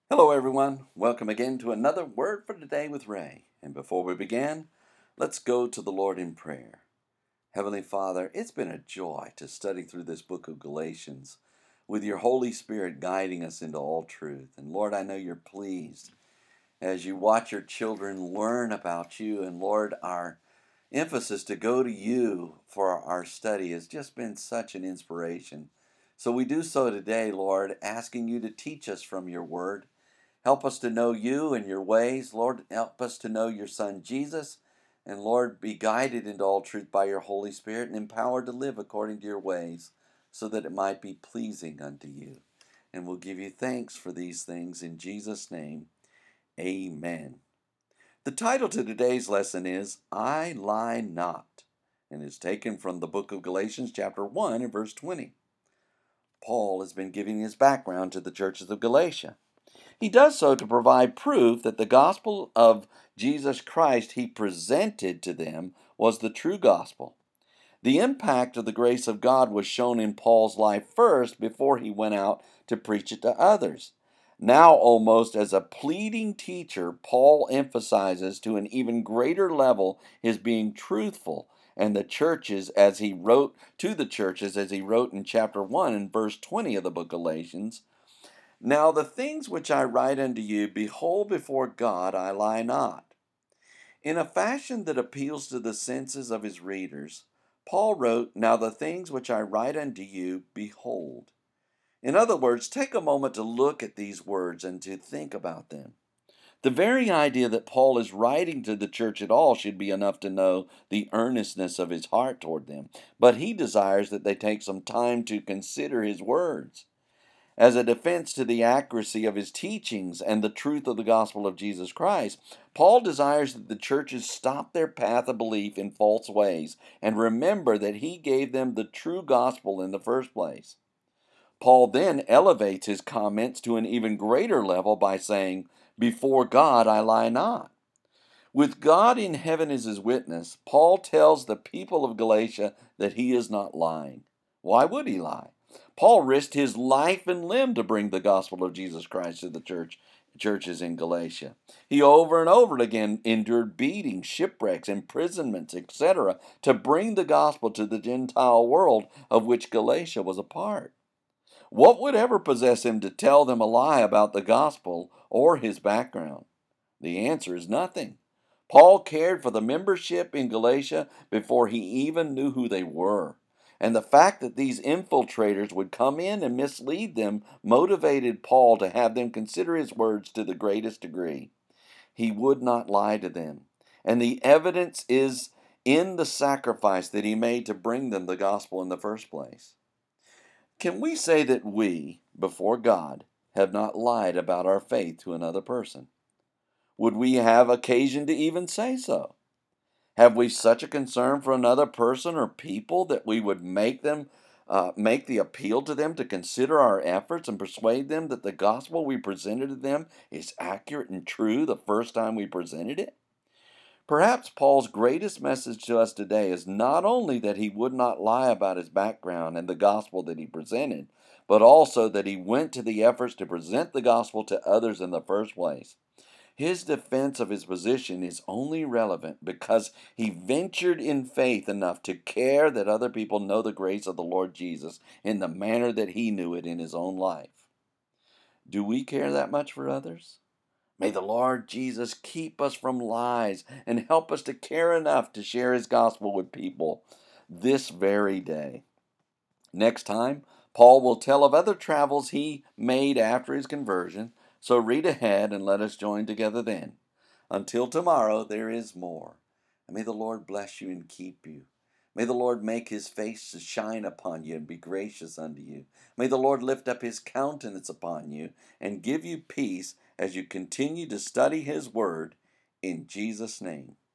Hello, everyone. Welcome again to another Word for Today with Ray. And before we begin, let's go to the Lord in prayer. Heavenly Father, it's been a joy to study through this book of Galatians with your Holy Spirit guiding us into all truth. And Lord, I know you're pleased as you watch your children learn about you. And Lord, our emphasis to go to you for our study has just been such an inspiration. So we do so today, Lord, asking you to teach us from your word. Help us to know you and your ways. Lord, help us to know your Son, Jesus. And Lord, be guided into all truth by your Holy Spirit and empowered to live according to your ways so that it might be pleasing unto you. And we'll give you thanks for these things in Jesus' name. Amen. The title to today's lesson is I Lie Not, and is taken from the book of Galatians chapter 1 and verse 20. Paul has been giving his background to the churches of Galatia. He does so to provide proof that the gospel of Jesus Christ he presented to them was the true gospel. The impact of the grace of God was shown in Paul's life first before he went out to preach it to others. Now, almost as a pleading teacher, Paul emphasizes to an even greater level his being truthful and the churches as he wrote to the churches as he wrote in chapter 1 and verse 20 of the book of Galatians. Now the things which I write unto you, behold, before God I lie not. In a fashion that appeals to the senses of his readers, Paul wrote, Now the things which I write unto you, behold. In other words, take a moment to look at these words and to think about them. The very idea that Paul is writing to the church at all should be enough to know the earnestness of his heart toward them, but he desires that they take some time to consider his words. As a defense to the accuracy of his teachings and the truth of the gospel of Jesus Christ, Paul desires that the churches stop their path of belief in false ways and remember that he gave them the true gospel in the first place. Paul then elevates his comments to an even greater level by saying, Before God I lie not. With God in heaven as his witness, Paul tells the people of Galatia that he is not lying. Why would he lie? Paul risked his life and limb to bring the gospel of Jesus Christ to the churches in Galatia. He over and over again endured beatings, shipwrecks, imprisonments, etc., to bring the gospel to the Gentile world of which Galatia was a part. What would ever possess him to tell them a lie about the gospel or his background? The answer is nothing. Paul cared for the membership in Galatia before he even knew who they were. And the fact that these infiltrators would come in and mislead them motivated Paul to have them consider his words to the greatest degree. He would not lie to them. And the evidence is in the sacrifice that he made to bring them the gospel in the first place. Can we say that we, before God, have not lied about our faith to another person? Would we have occasion to even say so? Have we such a concern for another person or people that we would make the appeal to them to consider our efforts and persuade them that the gospel we presented to them is accurate and true the first time we presented it? Perhaps Paul's greatest message to us today is not only that he would not lie about his background and the gospel that he presented, but also that he went to the efforts to present the gospel to others in the first place. His defense of his position is only relevant because he ventured in faith enough to care that other people know the grace of the Lord Jesus in the manner that he knew it in his own life. Do we care that much for others? May the Lord Jesus keep us from lies and help us to care enough to share his gospel with people this very day. Next time, Paul will tell of other travels he made after his conversion, so read ahead and let us join together then. Until tomorrow, there is more. And may the Lord bless you and keep you. May the Lord make his face to shine upon you and be gracious unto you. May the Lord lift up his countenance upon you and give you peace as you continue to study his word in Jesus' name.